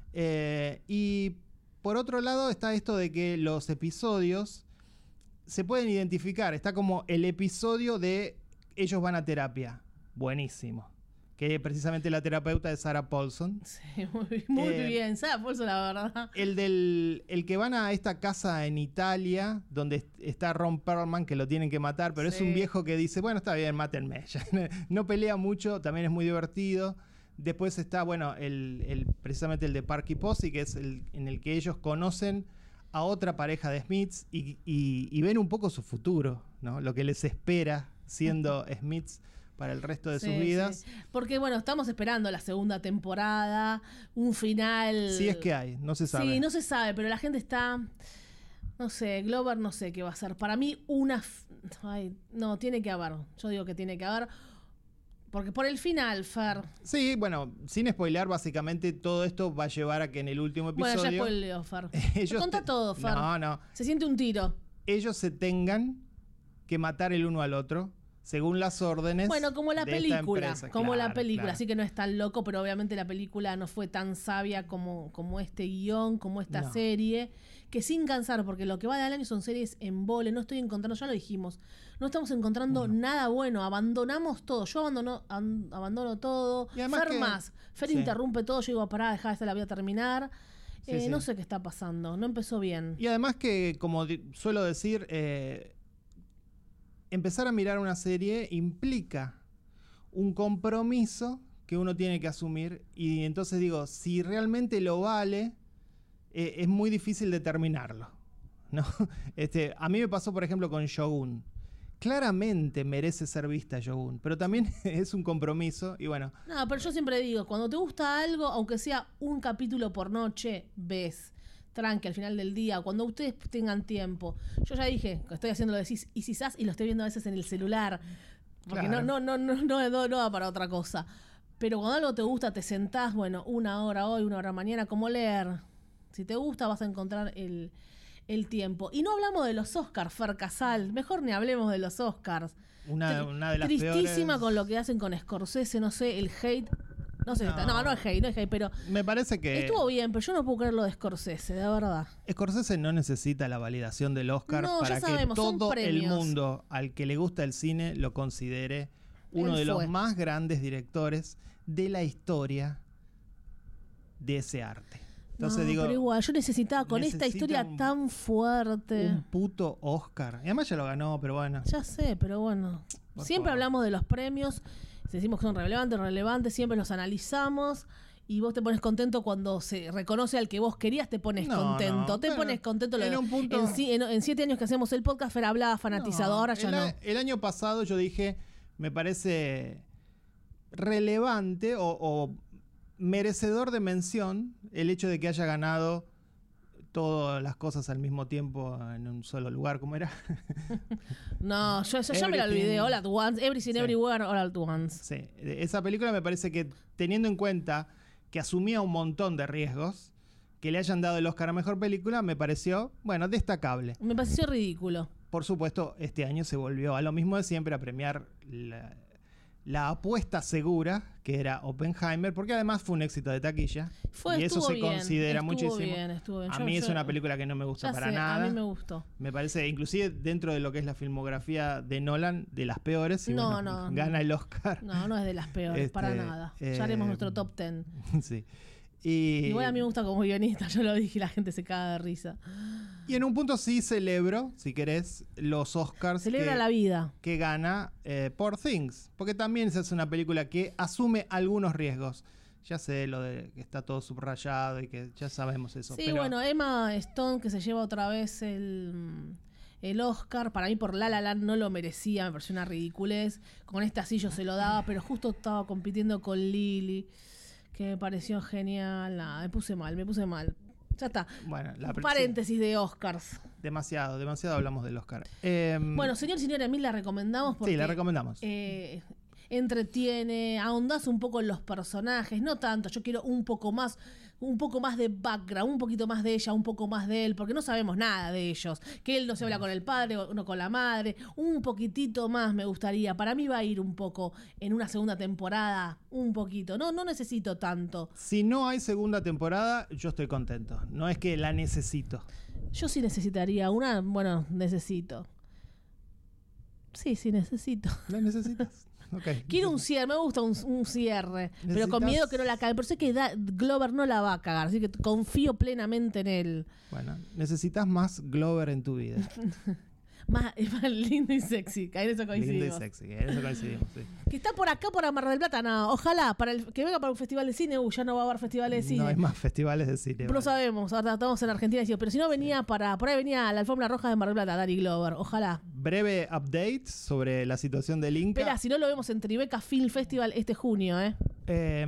A: Eh, y por otro lado está esto de que los episodios se pueden identificar. Está como el episodio de ellos van a terapia. Buenísimo. Que precisamente la terapeuta es Sarah Paulson.
B: Sí, muy, muy
A: Eh,
B: bien, Sarah Paulson, la verdad.
A: El del el que van a esta casa en Italia, donde est- está Ron Perlman, que lo tienen que matar, pero
B: Sí.
A: es un viejo que dice, bueno, está bien, mátenme. Ya. No pelea mucho, también es muy divertido. Después está, bueno, el, el, precisamente el de Parky Posey, que es el en el que ellos conocen a otra pareja de Smiths y, y, y ven un poco su futuro, ¿no? Lo que les espera siendo Smiths para el resto de
B: Sí,
A: sus vidas.
B: sí. Porque bueno, estamos esperando la segunda temporada, un final.
A: Si es que hay, no se sabe.
B: Sí, no se sabe, pero la gente está. No sé, Glover no sé qué va a ser. Para mí, una. f- Ay, no, tiene que haber. Yo digo que tiene que haber. Porque por el final, Fer.
A: Sí, bueno, sin spoilear, básicamente todo esto va a llevar a que en el último
B: Bueno, ya
A: episodio
B: spoileo, Fer.
A: ellos
B: Contá
A: te-
B: todo, Fer.
A: No, no.
B: Se siente un tiro.
A: Ellos se tengan que matar el uno al otro según las órdenes.
B: Bueno, como la
A: de esta
B: película.
A: empresa.
B: Como la
A: Claro,
B: película.
A: claro.
B: Así que no es tan loco, pero obviamente la película no fue tan sabia como, como este guión, como esta
A: No.
B: serie. Que sin cansar, porque lo que va del año son series en vole. No estoy encontrando, ya lo dijimos. No estamos encontrando
A: Bueno.
B: nada bueno. Abandonamos todo. Yo abandono, an- abandono todo.
A: Y además
B: Fer
A: que-
B: más. Fer
A: Sí.
B: interrumpe todo. Yo digo, pará, dejá, esta la voy a terminar.
A: Sí,
B: Eh,
A: sí.
B: No sé qué está pasando. No empezó bien.
A: Y además que, como di- suelo decir, eh, empezar a mirar una serie implica un compromiso que uno tiene que asumir. Y entonces digo, si realmente lo vale, eh, es muy difícil determinarlo, ¿no? Este, a mí me pasó, por ejemplo, con Shogun. Claramente merece ser vista Shogun, pero también es un compromiso y bueno,
B: No, pero yo siempre digo, cuando te gusta algo, aunque sea un capítulo por noche, ves. Tranqui, al final del día, cuando ustedes tengan tiempo. Yo ya dije que estoy haciendo lo de Cis y Cisas y lo estoy viendo a veces en el celular. Porque
A: Claro.
B: no, no, no, no, no, no, no da para otra cosa. Pero cuando algo te gusta, te sentás, bueno, una hora hoy, una hora mañana, como leer. Si te gusta, vas a encontrar el, el tiempo. Y no hablamos de los Oscars, Fer Casal. Mejor ni hablemos de los Oscars.
A: una,
B: Tri-
A: una de las
B: Tristísima
A: peores.
B: con lo que hacen con Scorsese, no sé, el hate. No sé,
A: No.
B: está- no, no es hate, no es hate, pero
A: Me parece que
B: estuvo bien, pero yo no puedo creer lo de Scorsese, de verdad.
A: Scorsese no necesita la validación del Oscar
B: No, ya
A: para que
B: sabemos, son
A: todo el
B: premios.
A: mundo al que le gusta el cine lo considere uno
B: Él
A: de los
B: fue.
A: más grandes directores de la historia de ese arte. Entonces
B: No,
A: digo,
B: pero igual, yo necesitaba con esta
A: necesita
B: historia
A: un-
B: tan fuerte.
A: un puto Oscar. Y además ya lo ganó, pero bueno.
B: Ya sé, pero bueno.
A: Por
B: Siempre
A: favor.
B: hablamos de los premios, decimos que son relevantes, relevantes, siempre los analizamos. Y vos te pones contento cuando se reconoce al que vos querías, te pones
A: No,
B: contento.
A: no.
B: Te
A: Bueno,
B: pones contento. Lo
A: en
B: de-
A: un punto-
B: en, si- en- en siete años que hacemos el podcast, Fer hablaba fanatizado,
A: No,
B: ahora ya
A: el, a-
B: no.
A: el año pasado yo dije, me parece relevante o, o merecedor de mención el hecho de que haya ganado todas las cosas al mismo tiempo en un solo lugar, ¿cómo era?
B: No, yo, yo ya me la
A: Everything-
B: olvidé. All at once, everything,
A: Sí.
B: everywhere, all at once.
A: Sí, esa película me parece que teniendo en cuenta que asumía un montón de riesgos, que le hayan dado el Oscar a Mejor Película, me pareció, bueno, destacable.
B: Me pareció ridículo.
A: Por supuesto, este año se volvió a lo mismo de siempre, a premiar la, la apuesta segura, que era Oppenheimer, porque además fue un éxito de taquilla.
B: Fue,
A: y eso
B: estuvo
A: se
B: bien,
A: considera
B: estuvo
A: muchísimo.
B: bien, estuvo bien.
A: A
B: Yo-
A: mí es
B: yo-
A: una película que no me gusta
B: Ya
A: para
B: sé,
A: nada.
B: a mí me gustó.
A: Me parece, inclusive dentro de lo que es la filmografía de Nolan, de las peores. Y
B: No,
A: bueno,
B: no,
A: gana
B: no.
A: el Oscar.
B: No, no es de las peores,
A: Este,
B: para nada.
A: eh,
B: Ya haremos nuestro top ten.
A: Sí. Y,
B: Igual a mí me gusta como guionista, yo lo dije y la gente se caga de risa.
A: Y en un punto sí celebro, si querés, los Oscars
B: Celebra
A: que,
B: la vida.
A: que gana eh, Poor Things. Porque también esa es una película que asume algunos riesgos. Ya sé lo de que está todo subrayado y que ya sabemos eso.
B: Sí,
A: pero...
B: bueno, Emma Stone que se lleva otra vez el, el Oscar. Para mí por La La Land no lo merecía, me pareció una ridiculez. Con esta sí yo se lo daba, pero justo estaba compitiendo con Lily, que me pareció genial. Nada, me puse mal, me puse mal. Ya está.
A: Bueno, la
B: paréntesis de Oscars.
A: Demasiado, demasiado hablamos del Oscar. Eh,
B: bueno, señor y señora, a mí la recomendamos porque...
A: Sí, la recomendamos.
B: Eh, entretiene, ahondás un poco en los personajes, no tanto, yo quiero un poco más, un poco más de background, un poquito más de ella, un poco más de él, porque no sabemos nada de ellos, que él no se habla con el padre o no con la madre, un poquitito más me gustaría, para mí va a ir un poco en una segunda temporada, un poquito, no, no necesito tanto.
A: Si no hay segunda temporada, yo estoy contento, no es que la necesito.
B: Yo sí necesitaría una, bueno, necesito. Sí, sí necesito.
A: ¿La necesitas? Okay.
B: Quiero un cierre, me gusta un, un cierre, ¿Necesitas? Pero con miedo que no la caguen. Pero sé que da, Glover no la va a cagar, así que confío plenamente en él.
A: Bueno, necesitas más Glover en tu vida.
B: más, más lindo y sexy, en eso coincidimos.
A: Lindo y sexy, en eso coincidimos, sí.
B: Que está por acá, por Mar del Plata, no, ojalá, para el, que venga para un festival de cine, uh, ya no va a haber festivales de cine.
A: No hay más festivales de cine.
B: No
A: vale.
B: sabemos, ahora estamos en Argentina, pero si no venía sí. para, por ahí venía a la alfombra roja de Mar del Plata, Danny Glover, ojalá.
A: Breve update sobre la situación del Inca.
B: Espera, si no lo vemos en Tribeca Film Festival este junio, ¿eh?
A: eh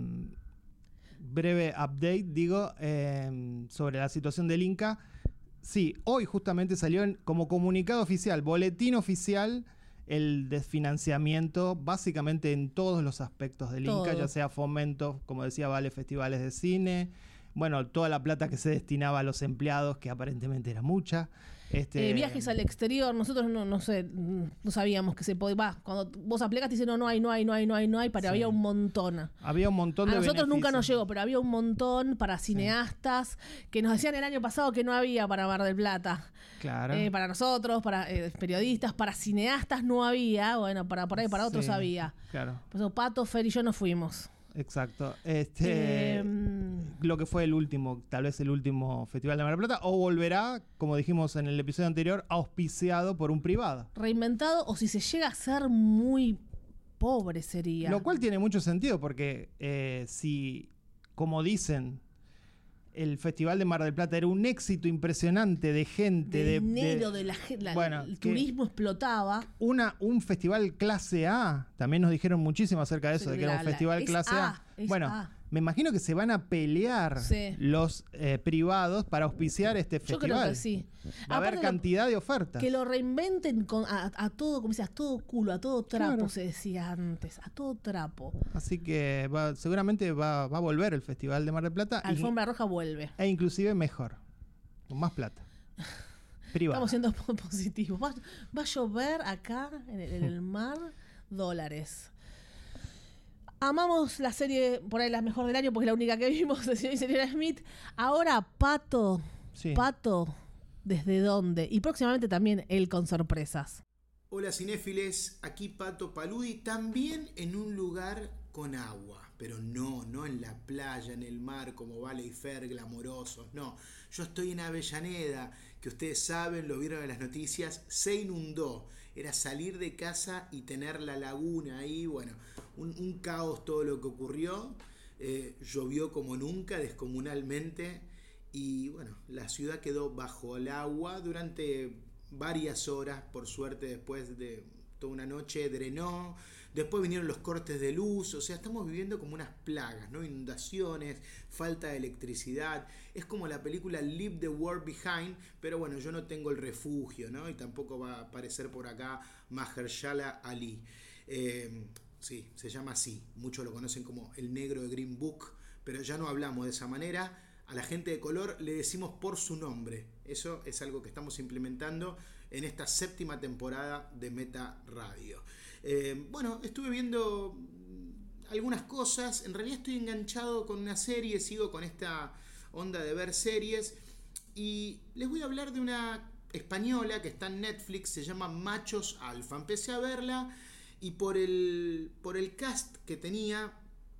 A: breve update, digo, eh, sobre la situación del Inca. Sí, hoy justamente salió en, como comunicado oficial, boletín oficial, el desfinanciamiento básicamente en todos los aspectos del Todo. Inca, ya sea fomento, como decía Vale, festivales de cine, bueno, toda la plata que se destinaba a los empleados, que aparentemente era mucha. Este,
B: eh, viajes al exterior, nosotros no, no sé, no sabíamos que se podía. Va, cuando vos aplicas te dicen no, no hay, no hay, no hay, no hay, no hay, pero sí. había un montón.
A: Había un montón de
B: A nosotros
A: beneficios.
B: Nunca nos llegó, pero había un montón para cineastas sí. que nos decían el año pasado que no había para Mar del Plata.
A: Claro.
B: Eh, para nosotros, para eh, periodistas, para cineastas no había, bueno, para por ahí para otros sí, había.
A: Claro.
B: Por eso Pato, Fer y yo no fuimos.
A: Exacto. Este, eh, lo que fue el último, tal vez el último Festival de Mar del Plata, o volverá, como dijimos en el episodio anterior, auspiciado por un privado.
B: Reinventado, o si se llega a ser muy pobre sería.
A: Lo cual tiene mucho sentido, porque eh, si, como dicen, el Festival de Mar del Plata era un éxito impresionante de gente.
B: De
A: de
B: dinero,
A: de,
B: de la gente.
A: Bueno,
B: el turismo explotaba.
A: Una, un festival clase A, también nos dijeron muchísimo acerca de eso, sí, de que la, era un festival la, clase A. A. Bueno, A. me imagino que se van a pelear sí. los eh, privados para auspiciar este festival.
B: Yo creo que sí.
A: Va a haber
B: lo,
A: cantidad de ofertas.
B: Que lo reinventen con, a, a todo, como decías, a todo culo, a todo trapo, claro. se decía antes, a todo trapo.
A: Así que va, seguramente va, va a volver el Festival de Mar del Plata.
B: Alfombra y, Roja vuelve.
A: E inclusive mejor, con más plata. Privado.
B: Estamos siendo positivos. Va, va a llover acá en el, en el mar dólares. Amamos la serie, por ahí la mejor del año, porque es la única que vimos, de señor y señora Smith. Ahora, Pato, sí. Pato, ¿desde dónde? Y próximamente también él con sorpresas.
C: Hola cinéfiles, aquí Pato Paludi, también en un lugar con agua, pero no, no en la playa, en el mar, como Vale y Fer, glamorosos, no. Yo estoy en Avellaneda, que ustedes saben, lo vieron en las noticias, se inundó. Era salir de casa y tener la laguna ahí, bueno, un, un caos todo lo que ocurrió. Eh, llovió como nunca, descomunalmente, y bueno, la ciudad quedó bajo el agua durante varias horas, por suerte después de toda una noche drenó, después vinieron los cortes de luz, o sea, estamos viviendo como unas plagas, ¿no? Inundaciones, falta de electricidad, es como la película Leave the World Behind, pero bueno, yo no tengo el refugio, ¿no? Y tampoco va a aparecer por acá Mahershala Ali. Eh, sí, se llama así, muchos lo conocen como el negro de Green Book, pero ya no hablamos de esa manera. A la gente de color le decimos por su nombre. Eso es algo que estamos implementando en esta séptima temporada de Meta Radio. Eh, bueno, estuve viendo algunas cosas. En realidad estoy enganchado con una serie, sigo con esta onda de ver series. Y les voy a hablar de una española que está en Netflix, se llama Machos Alfa. Empecé a verla y por el, por el cast que tenía,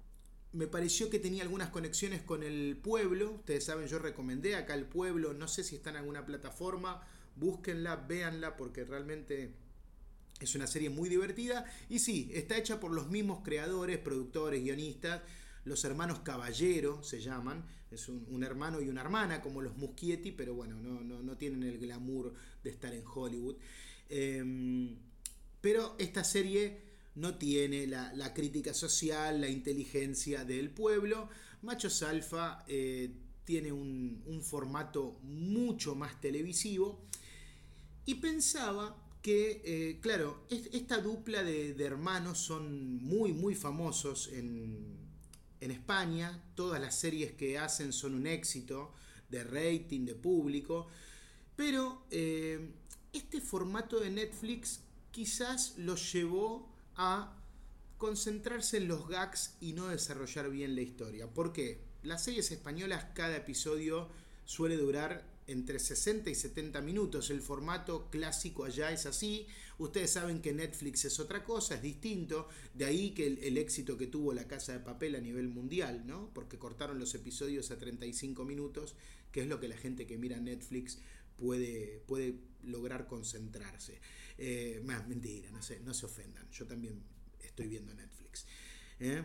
C: me pareció que tenía algunas conexiones con El Pueblo. Ustedes saben, yo recomendé acá El Pueblo, no sé si está en alguna plataforma, búsquenla, véanla, porque realmente es una serie muy divertida. Y sí, está hecha por los mismos creadores, productores, guionistas, los hermanos Caballero se llaman. Es un, un hermano y una hermana, como los Muschietti, pero bueno, no, no, no tienen el glamour de estar en Hollywood. Eh, pero esta serie no tiene la, la crítica social, la inteligencia del Pueblo. Machos Alfa eh, tiene un, un formato mucho más televisivo. Y pensaba que, eh, claro, es, esta dupla de, de hermanos son muy, muy famosos en, en España. Todas las series que hacen son un éxito de rating, de público. Pero eh, este formato de Netflix quizás los llevó a concentrarse en los gags y no desarrollar bien la historia. ¿Por qué? Las series españolas, cada episodio suele durar entre sesenta y setenta minutos. El formato clásico allá es así. Ustedes saben que Netflix es otra cosa, es distinto. De ahí que el, el éxito que tuvo La Casa de Papel a nivel mundial, ¿no? Porque cortaron los episodios a treinta y cinco minutos, que es lo que la gente que mira Netflix puede, puede lograr concentrarse. Eh, más mentira, no sé, no se ofendan. Yo también estoy viendo Netflix. ¿Eh?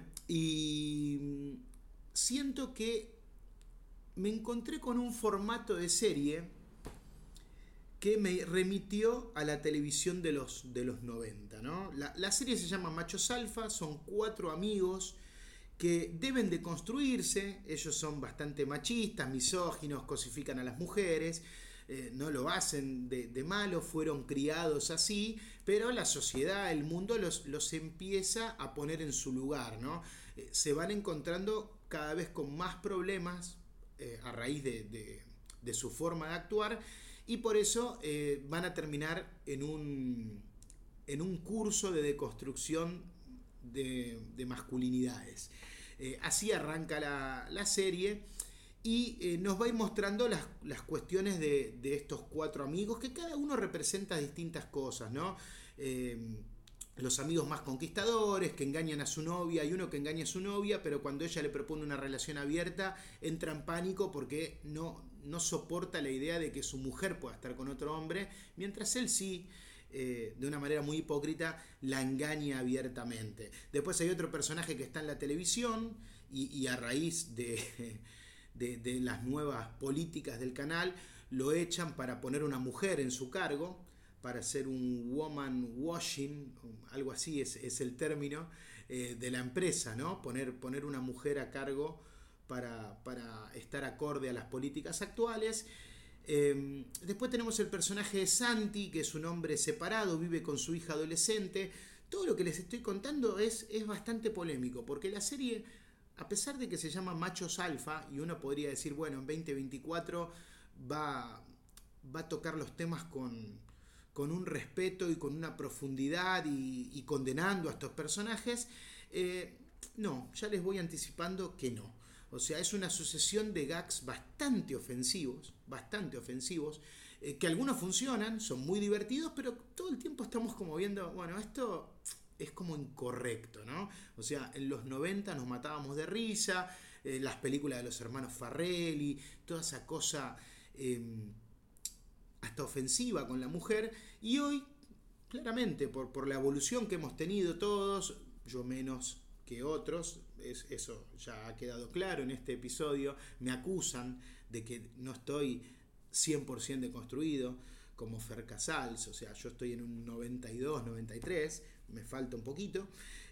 C: Y siento que me encontré con un formato de serie que me remitió a la televisión de los, de los noventa, ¿no? La, la serie se llama Machos Alfa, son cuatro amigos que deben de construirse. Ellos son bastante machistas, misóginos, cosifican a las mujeres, eh, no lo hacen de, de malo, fueron criados así, pero la sociedad, el mundo los, los empieza a poner en su lugar, ¿no? Eh, se van encontrando cada vez con más problemas eh, a raíz de, de, de su forma de actuar, y por eso eh, van a terminar en un, en un curso de deconstrucción de, de masculinidades. Eh, así arranca la, la serie y eh, nos va a ir mostrando las, las cuestiones de, de estos cuatro amigos, que cada uno representa distintas cosas, ¿no? Eh, los amigos más conquistadores, que engañan a su novia, y uno que engaña a su novia, pero cuando ella le propone una relación abierta, entra en pánico porque no, no soporta la idea de que su mujer pueda estar con otro hombre, mientras él sí, eh, de una manera muy hipócrita, la engaña abiertamente. Después hay otro personaje que está en la televisión, y, y a raíz de, de, de las nuevas políticas del canal, lo echan para poner una mujer en su cargo, para hacer un woman washing, algo así es, es el término eh, de la empresa, ¿no? Poner, poner una mujer a cargo para, para estar acorde a las políticas actuales. Eh, después tenemos el personaje de Santi, que es un hombre separado, vive con su hija adolescente. Todo lo que les estoy contando es, es bastante polémico, porque la serie, a pesar de que se llama Machos Alfa, y uno podría decir, bueno, en veinte veinticuatro va, va a tocar los temas con... con un respeto y con una profundidad y, y condenando a estos personajes, eh, no, ya les voy anticipando que no. O sea, es una sucesión de gags bastante ofensivos, bastante ofensivos, eh, que algunos funcionan, son muy divertidos, pero todo el tiempo estamos como viendo, bueno, esto es como incorrecto, ¿no? O sea, en los noventa nos matábamos de risa, eh, las películas de los hermanos Farrelly, toda esa cosa... Eh, hasta ofensiva con la mujer, y hoy claramente por, por la evolución que hemos tenido todos, yo menos que otros, es, eso ya ha quedado claro en este episodio, me acusan de que no estoy cien por ciento deconstruido como Fer Casals, o sea, yo estoy en un noventa y dos, noventa y tres, me falta un poquito,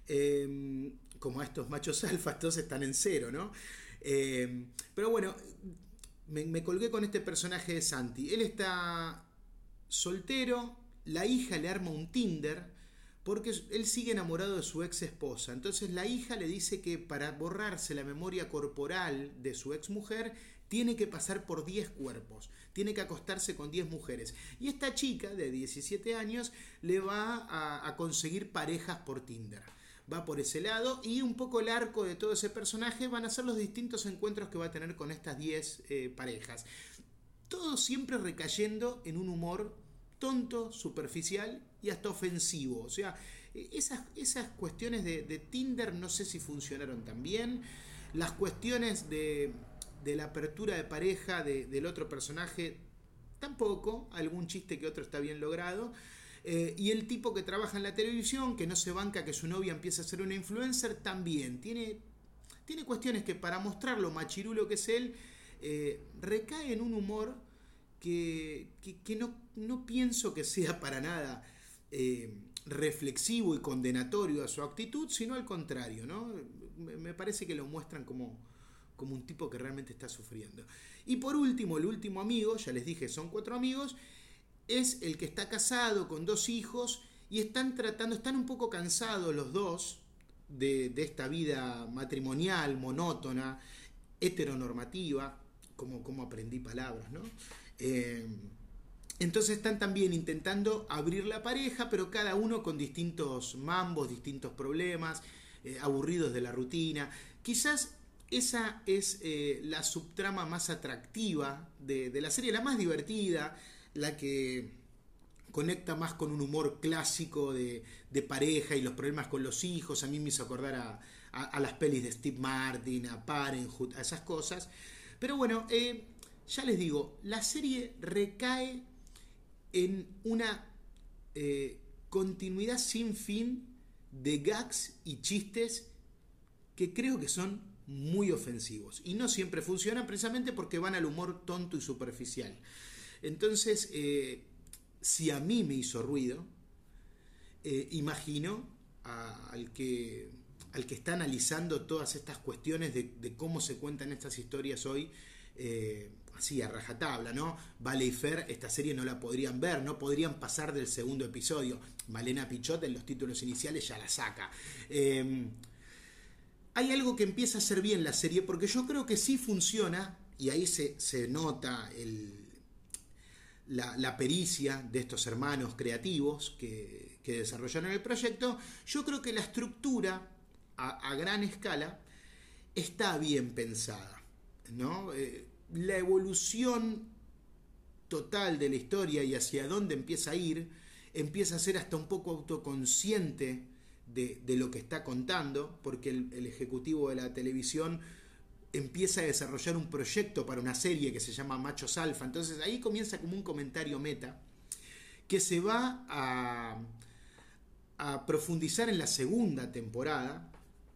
C: eh, como a estos machos alfa, entonces están en cero, ¿no? Eh, pero bueno, Me, me colgué con este personaje de Santi. Él está soltero, la hija le arma un Tinder porque él sigue enamorado de su ex esposa. Entonces la hija le dice que para borrarse la memoria corporal de su ex mujer tiene que pasar por diez cuerpos, tiene que acostarse con diez mujeres. Y esta chica de diecisiete años le va a, a conseguir parejas por Tinder. Va por ese lado, y un poco el arco de todo ese personaje van a ser los distintos encuentros que va a tener con estas diez eh, parejas. Todo siempre recayendo en un humor tonto, superficial y hasta ofensivo. O sea, Esas, esas cuestiones de, de Tinder no sé si funcionaron tan bien. Las cuestiones de, de la apertura de pareja de, del otro personaje tampoco. Algún chiste que otro está bien logrado. Eh, y el tipo que trabaja en la televisión, que no se banca que su novia empiece a ser una influencer, también tiene, tiene cuestiones que, para mostrar lo machirulo que es él, eh, recae en un humor que, que, que no, no pienso que sea para nada eh, reflexivo y condenatorio a su actitud, sino al contrario, ¿no? Me parece que lo muestran como, como un tipo que realmente está sufriendo. Y por último, el último amigo, ya les dije, son cuatro amigos, es el que está casado con dos hijos y están tratando, están un poco cansados los dos de, de esta vida matrimonial, monótona, heteronormativa, como, como aprendí palabras, ¿no? Eh, Entonces están también intentando abrir la pareja, pero cada uno con distintos mambos, distintos problemas, eh, aburridos de la rutina. Quizás esa es eh, la subtrama más atractiva de, de la serie, la más divertida, la que conecta más con un humor clásico de, de pareja y los problemas con los hijos. A mí me hizo acordar a, a, a las pelis de Steve Martin, a Parenthood, a esas cosas. Pero bueno, eh, ya les digo, la serie recae en una eh, continuidad sin fin de gags y chistes que creo que son muy ofensivos. Y no siempre funcionan, precisamente porque van al humor tonto y superficial. Entonces, eh, si a mí me hizo ruido, eh, imagino a, al, que, al que está analizando todas estas cuestiones de, de cómo se cuentan estas historias hoy, eh, así a rajatabla, ¿no? Vale y Fer, esta serie no la podrían ver, no podrían pasar del segundo episodio. Malena Pichot en los títulos iniciales ya la saca. Eh, hay algo que empieza a hacer bien la serie, porque yo creo que sí funciona, y ahí se, se nota el, la, la pericia de estos hermanos creativos que, que desarrollaron el proyecto. Yo creo que la estructura a, a gran escala está bien pensada, ¿no? Eh, la evolución total de la historia y hacia dónde empieza a ir, empieza a ser hasta un poco autoconsciente de, de lo que está contando, porque el, el ejecutivo de la televisión empieza a desarrollar un proyecto para una serie que se llama Machos Alfa. Entonces ahí comienza como un comentario meta que se va a, a profundizar en la segunda temporada.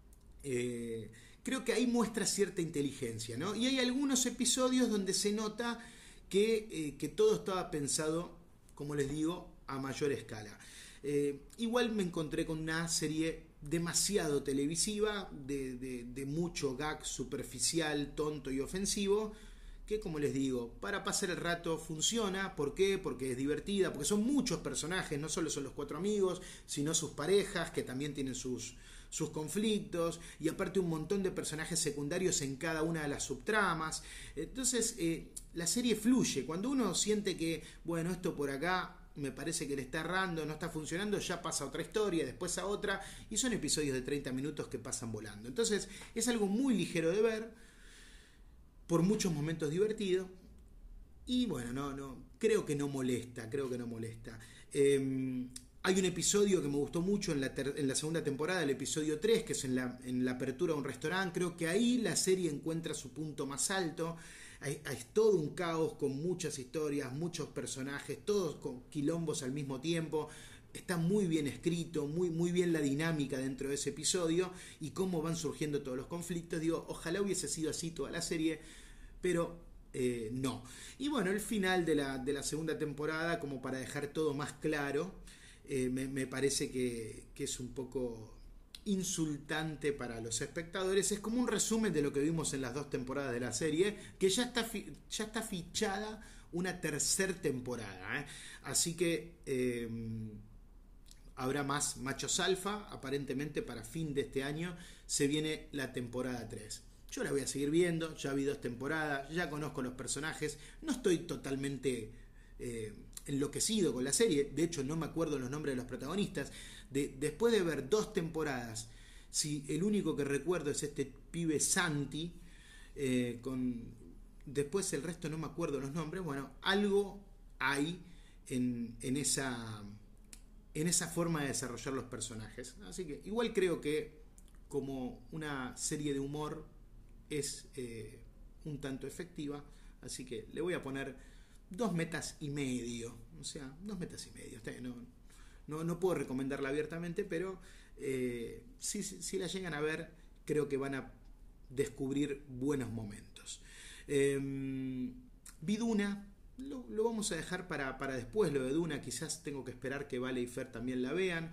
C: eh, Creo que ahí muestra cierta inteligencia, ¿no? Y hay algunos episodios donde se nota que, eh, que todo estaba pensado, como les digo, a mayor escala. Eh, igual me encontré con una serie demasiado televisiva, de, de, de mucho gag superficial, tonto y ofensivo, que, como les digo, para pasar el rato funciona. ¿Por qué? Porque es divertida, porque son muchos personajes, no solo son los cuatro amigos, sino sus parejas, que también tienen sus... sus conflictos, y aparte un montón de personajes secundarios en cada una de las subtramas. Entonces eh, la serie fluye. Cuando uno siente que, bueno, esto por acá me parece que le está errando, no está funcionando, ya pasa a otra historia, después a otra, y son episodios de treinta minutos que pasan volando. Entonces es algo muy ligero de ver, por muchos momentos divertido, y bueno, no, no, creo que no molesta, creo que no molesta. Eh, Hay un episodio que me gustó mucho en la, ter- en la segunda temporada, el episodio tres, que es en la, en la apertura de un restaurante. Creo que ahí la serie encuentra su punto más alto. Hay, hay todo un caos con muchas historias, muchos personajes, todos con quilombos al mismo tiempo. Está muy bien escrito, muy, muy bien la dinámica dentro de ese episodio y cómo van surgiendo todos los conflictos. Digo, ojalá hubiese sido así toda la serie, pero eh, no. Y bueno, el final de la, de la segunda temporada, como para dejar todo más claro, Eh, me, me parece que, que es un poco insultante para los espectadores. Es como un resumen de lo que vimos en las dos temporadas de la serie, que ya está, fi- ya está fichada una tercera temporada, ¿eh? Así que eh, habrá más Machos Alfa. Aparentemente para fin de este año se viene la temporada tres. Yo la voy a seguir viendo, ya vi dos temporadas, ya conozco los personajes, no estoy totalmente... Eh, enloquecido con la serie. De hecho, no me acuerdo los nombres de los protagonistas. De, después de ver dos temporadas, si el único que recuerdo es este pibe Santi, eh, con después el resto no me acuerdo los nombres. Bueno, algo hay en, en esa en esa forma de desarrollar los personajes. Así que igual creo que como una serie de humor es eh, un tanto efectiva, así que le voy a poner dos metas y medio, o sea, dos metas y medio. No, no, no puedo recomendarla abiertamente, pero eh, si, si la llegan a ver, creo que van a descubrir buenos momentos. Eh, vi Duna, lo, lo vamos a dejar para, para después, lo de Duna, quizás tengo que esperar que Vale y Fer también la vean.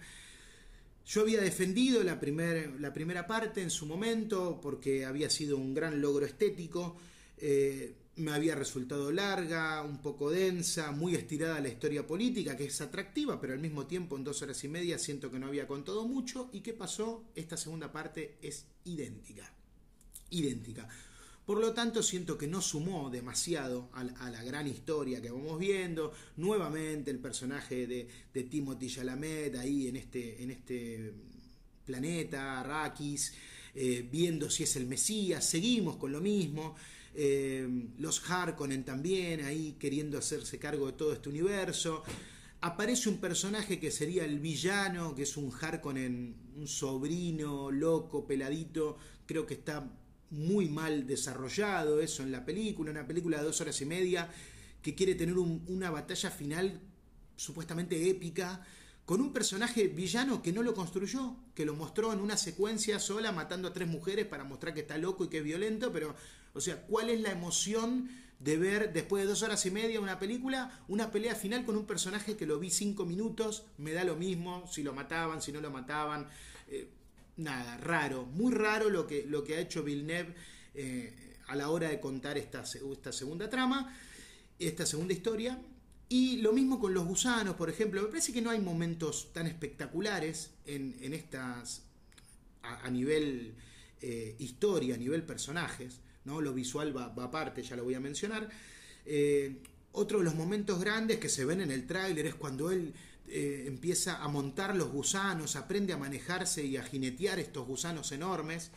C: Yo había defendido la, primer, la primera parte en su momento porque había sido un gran logro estético, eh, me había resultado larga, un poco densa, muy estirada la historia política, que es atractiva, pero al mismo tiempo en dos horas y media siento que no había contado mucho. ¿Y qué pasó? Esta segunda parte es idéntica, idéntica. Por lo tanto, siento que no sumó demasiado a, a la gran historia que vamos viendo. Nuevamente el personaje de, de Timothée Chalamet ahí en este, en este planeta, Arrakis, eh, viendo si es el Mesías. Seguimos con lo mismo. Eh, los Harkonnen también ahí queriendo hacerse cargo de todo este universo. Aparece un personaje que sería el villano, que es un Harkonnen, un sobrino loco, peladito. Creo que está muy mal desarrollado eso en la película, una película de dos horas y media que quiere tener un, una batalla final supuestamente épica con un personaje villano que no lo construyó, que lo mostró en una secuencia sola matando a tres mujeres para mostrar que está loco y que es violento, pero, o sea, ¿cuál es la emoción de ver después de dos horas y media una película, una pelea final con un personaje que lo vi cinco minutos, me da lo mismo si lo mataban, si no lo mataban, eh, nada, raro, muy raro lo que, lo que ha hecho Villeneuve eh, a la hora de contar esta, esta segunda trama, esta segunda historia. Y lo mismo con los gusanos, por ejemplo. Me parece que no hay momentos tan espectaculares en, en estas a, a nivel eh, historia, a nivel personajes, ¿no? Lo visual va, va aparte, ya lo voy a mencionar. Eh, otro de los momentos grandes que se ven en el tráiler es cuando él Eh, empieza a montar los gusanos, aprende a manejarse y a jinetear estos gusanos enormes,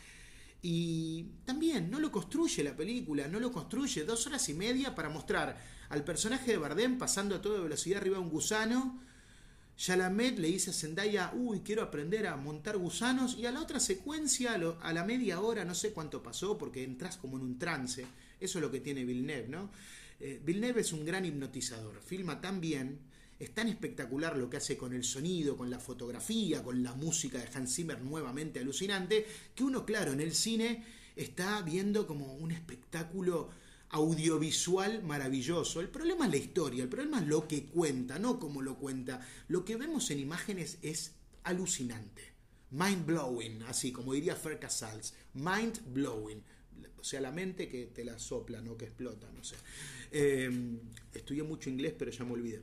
C: y también no lo construye la película, no lo construye. Dos horas y media para mostrar al personaje de Bardem pasando a toda velocidad arriba de un gusano. Chalamet le dice a Zendaya, uy, quiero aprender a montar gusanos, y a la otra secuencia, a, lo, a la media hora, no sé cuánto pasó, porque entras como en un trance. Eso es lo que tiene Villeneuve, ¿no? Eh, Villeneuve es un gran hipnotizador, filma tan bien. Es tan espectacular lo que hace con el sonido, con la fotografía, con la música de Hans Zimmer nuevamente alucinante, que uno, claro, en el cine está viendo como un espectáculo audiovisual maravilloso. El problema es la historia, el problema es lo que cuenta, no cómo lo cuenta. Lo que vemos en imágenes es alucinante. Mind blowing, así como diría Fer Casals. Mind blowing. O sea, la mente que te la sopla, no que explota, no sé. Eh, estudié mucho inglés, pero ya me olvidé.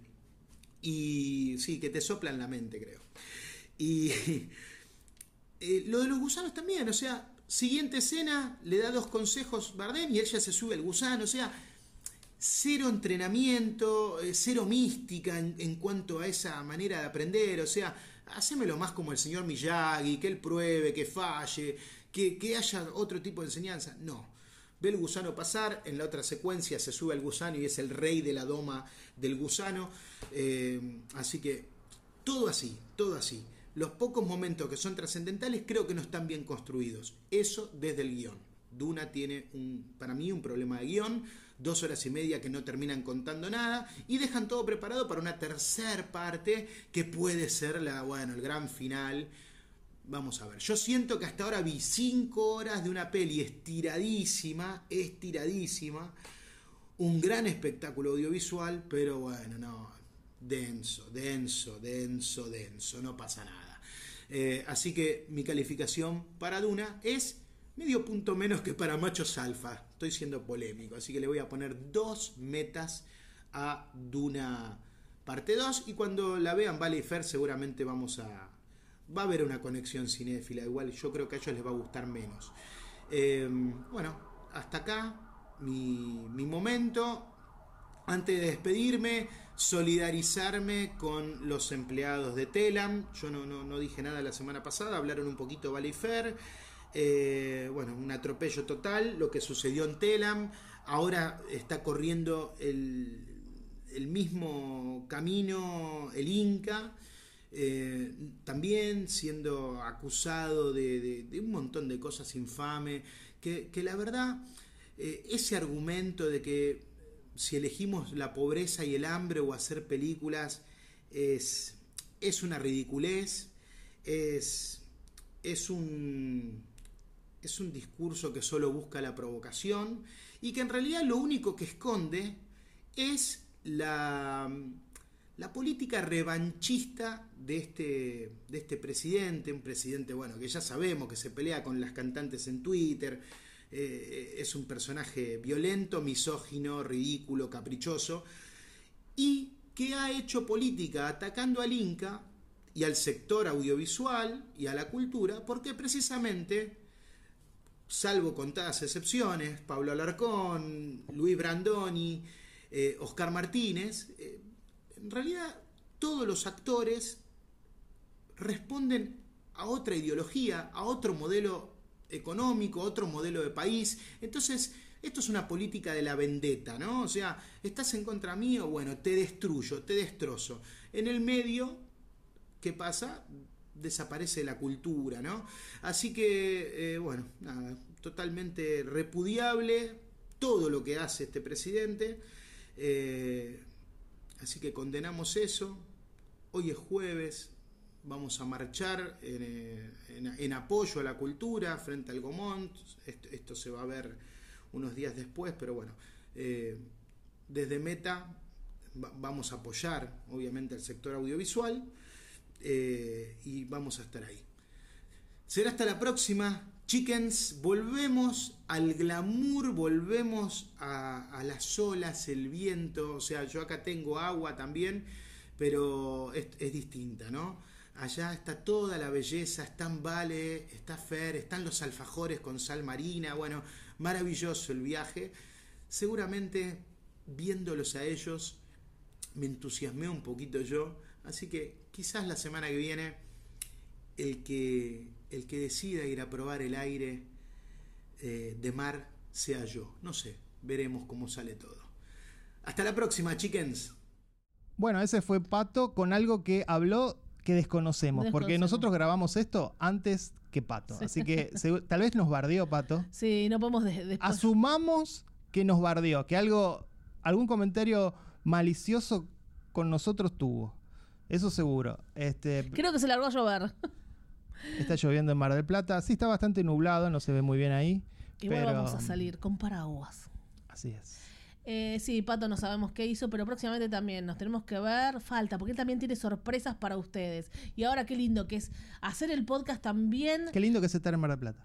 C: Y sí, que te soplan la mente, creo. Y eh, lo de los gusanos también, o sea, siguiente escena, le da dos consejos Bardem y ella se sube al gusano, o sea, cero entrenamiento, eh, cero mística en, en cuanto a esa manera de aprender, o sea, hacémelo más como el señor Miyagi, que él pruebe, que falle, que, que haya otro tipo de enseñanza. No. Ve el gusano pasar, en la otra secuencia se sube al gusano y es el rey de la doma del gusano. Eh, así que todo así, todo así. Los pocos momentos que son trascendentales creo que no están bien construidos. Eso desde el guión. Duna tiene, un, para mí, un problema de guión. Dos horas y media que no terminan contando nada y dejan todo preparado para una tercer parte que puede ser la, bueno, el gran final. Vamos a ver, yo siento que hasta ahora vi cinco horas de una peli estiradísima, estiradísima, un gran espectáculo audiovisual, pero bueno, no, denso, denso, denso, denso, no pasa nada. Eh, así que mi calificación para Duna es medio punto menos que para Machos Alfa, estoy siendo polémico, así que le voy a poner dos metas a Duna parte dos, y cuando la vean Vale y Fer seguramente vamos a... va a haber una conexión cinéfila, igual yo creo que a ellos les va a gustar menos. Eh, bueno, hasta acá mi, mi momento. Antes de despedirme, solidarizarme con los empleados de Telam. Yo no, no, no dije nada la semana pasada, hablaron un poquito Vale y Fer. Eh, bueno, un atropello total, lo que sucedió en Telam. Ahora está corriendo el, el mismo camino el Inca. eh, también siendo acusado de, de, de un montón de cosas infames, que, que la verdad, eh, ese argumento de que si elegimos la pobreza y el hambre o hacer películas, es, es una ridiculez, es, es un... es un discurso que solo busca la provocación y que en realidad lo único que esconde es la, la política revanchista de este, de este presidente, un presidente, bueno, que ya sabemos que se pelea con las cantantes en Twitter, eh, es un personaje violento, misógino, ridículo, caprichoso, y que ha hecho política atacando al Inca y al sector audiovisual y a la cultura, porque precisamente, salvo contadas excepciones, Pablo Alarcón, Luis Brandoni, eh, Oscar Martínez, eh, en realidad todos los actores responden a otra ideología, a otro modelo económico, a otro modelo de país. Entonces, esto es una política de la vendetta, ¿no? O sea, ¿estás en contra mío? Bueno, te destruyo, te destrozo. En el medio, ¿qué pasa? Desaparece la cultura, ¿no? Así que, eh, bueno, nada, totalmente repudiable todo lo que hace este presidente. Eh, así que condenamos eso. Hoy es jueves, vamos a marchar en, en, en apoyo a la cultura frente al Gomont. Esto, esto se va a ver unos días después, pero bueno, eh, desde Meta va, vamos a apoyar, obviamente, al sector audiovisual. Eh, y vamos a estar ahí. Será hasta la próxima, chickens. Volvemos al glamour, volvemos a, a las olas, el viento. O sea, yo acá tengo agua también, pero es, es distinta, ¿no? Allá está toda la belleza, está en Vale, está Fer, están los alfajores con sal marina. Bueno, maravilloso el viaje. Seguramente viéndolos a ellos me entusiasmé un poquito yo. Así que quizás la semana que viene el que, el que decida ir a probar el aire eh, de mar sea yo. No sé, veremos cómo sale todo. Hasta la próxima, chickens.
A: Bueno, ese fue Pato con algo que habló que desconocemos, porque
B: Desconocemos.
A: nosotros grabamos esto antes que Pato. Así que se, tal vez nos bardeó Pato.
B: Sí, no podemos de- después.
A: Asumamos que nos bardeó, que algo, algún comentario malicioso con nosotros tuvo. Eso seguro. Este,
B: Creo que se largó a llover.
A: está lloviendo en Mar del Plata. Sí, está bastante nublado, no se ve muy bien ahí.
B: Igual
A: pero
B: vamos a salir con paraguas.
A: Así es.
B: Eh, sí, Pato no sabemos qué hizo, pero próximamente también nos tenemos que ver. Falta, porque él también tiene sorpresas para ustedes. Y ahora qué lindo que es hacer el podcast también
A: Qué lindo que es estar en Mar del Plata.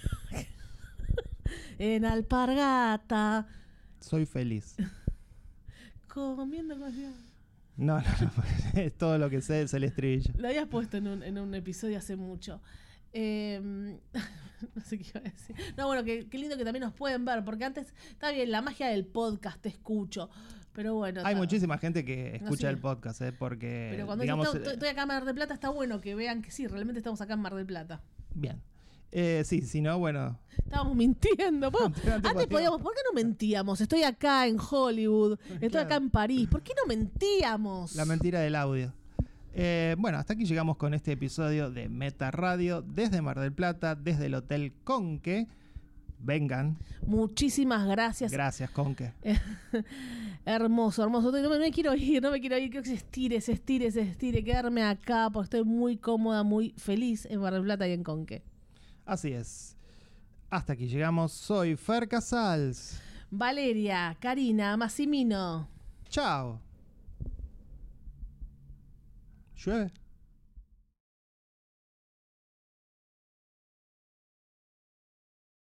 B: en Alpargata,
A: Soy feliz.
B: comiendo cosas.
A: No, no, no, es todo lo que sé, es el estribillo.
B: Lo habías puesto en un, en un episodio hace mucho. Eh, no sé qué iba a decir. No, bueno, qué lindo que también nos pueden ver, porque antes, está bien, la magia del podcast, te escucho, pero bueno.
A: Hay
B: está,
A: muchísima gente que escucha
B: sí.
A: el podcast, ¿eh? Porque,
B: Pero cuando
A: digamos...
B: dice, "Estoy- estoy acá en Mar del Plata", está bueno que vean que sí, realmente estamos acá en Mar del Plata.
A: Bien. Eh, sí, si no, bueno...
B: Estábamos mintiendo. ¿Por-
A: Antes- antes
B: Antes
A: podíamos-
B: podíamos, ¿por qué no mentíamos? Estoy acá en Hollywood, estoy
A: Claro.
B: acá en París. ¿Por qué no mentíamos?
A: La mentira del audio. Eh, bueno, hasta aquí llegamos con este episodio de Meta Radio desde Mar del Plata, desde el Hotel Conque. Vengan.
B: Muchísimas gracias.
A: Gracias, Conque.
B: Hermoso, hermoso. No me, no me quiero ir, no me quiero ir. Quiero que se estire, se estire, se estire. Quedarme acá porque estoy muy cómoda, muy feliz en Mar del Plata y en Conque.
A: Así es. Hasta aquí llegamos. Soy Fer Casals.
B: Valeria, Karina, Massimino.
A: Chao. Llueve.